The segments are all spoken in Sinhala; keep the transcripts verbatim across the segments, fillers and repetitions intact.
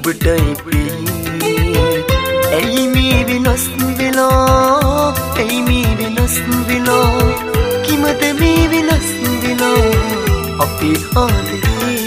ඔබටයි ප්‍රිය ඇයි මේ වෙනස් වෙලා ඇයි මේ වෙනස් වෙලා කිමද මේ වෙනස් වෙලා අපේ ආදරේ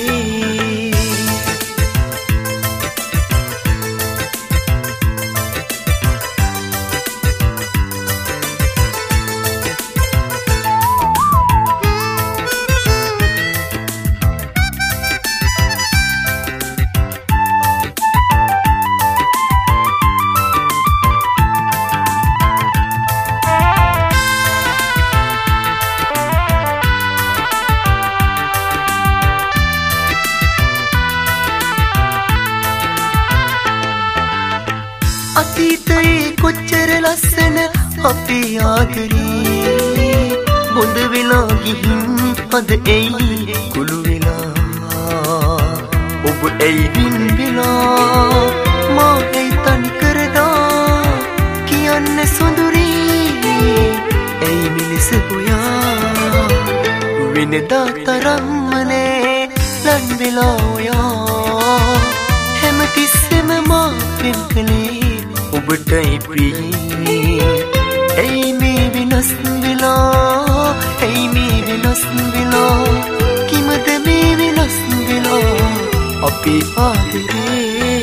අතීතයේ කොච්චර ලස්සන අපේ ආදරේ බොඳ වෙලා ගිහින් අද එයි කුළු වෙලා ඔබ එයි වින් වෙලා මා එයි තනි කරදා කියන්න සොඳුරේ එයි මිනිස් හොයා වෙනදා තරම්මනේ ලන් වෙලා ඔයා හැමතිස්සෙම මා පෙම් කළේ ඔබටයි ප්‍රිය ඇයි මේ වෙනස් වෙලා ඇයි මේ වෙනස් වෙලා කිමද මේ වෙනස් වෙලා අපේ ආදරේ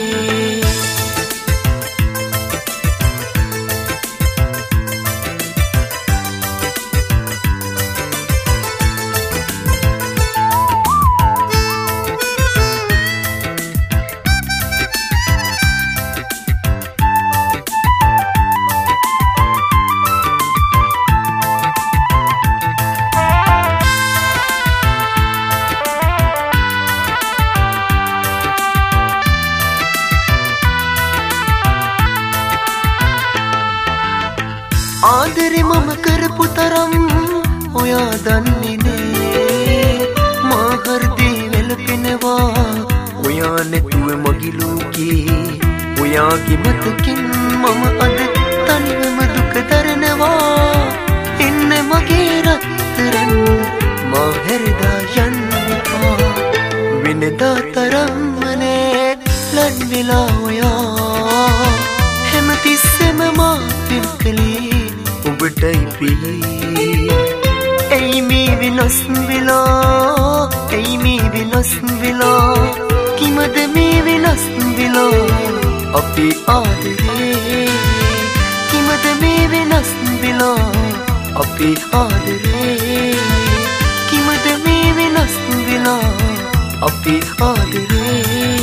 ආදරේ මම කරපු තරම් ඔයා දන්නේ නේ මා හෘදේ වැළපෙනවා ඔයා නැතුව මගේ ලෝකේ ඔයාගේ මතකින් මම අද තනිවම දුක දරනවා එන්න මගේ රත්තරන් මා හැරදා යන්නවා වෙනදා තරම්මනේ ලන් වෙලා ඔයා හැමතිස්සෙම මා පෙම් කළේ ඔබටයි ප්‍රිය ඇයි මේ වෙනස් වෙලා ඇයි මේ වෙනස් වෙලා කිමද මේ වෙනස් වෙලා අපේ ආදරේ කිමද මේ වෙනස් වෙලා අපේ ආදරේ කිමද මේ වෙනස් වෙලා අපේ ආදරේ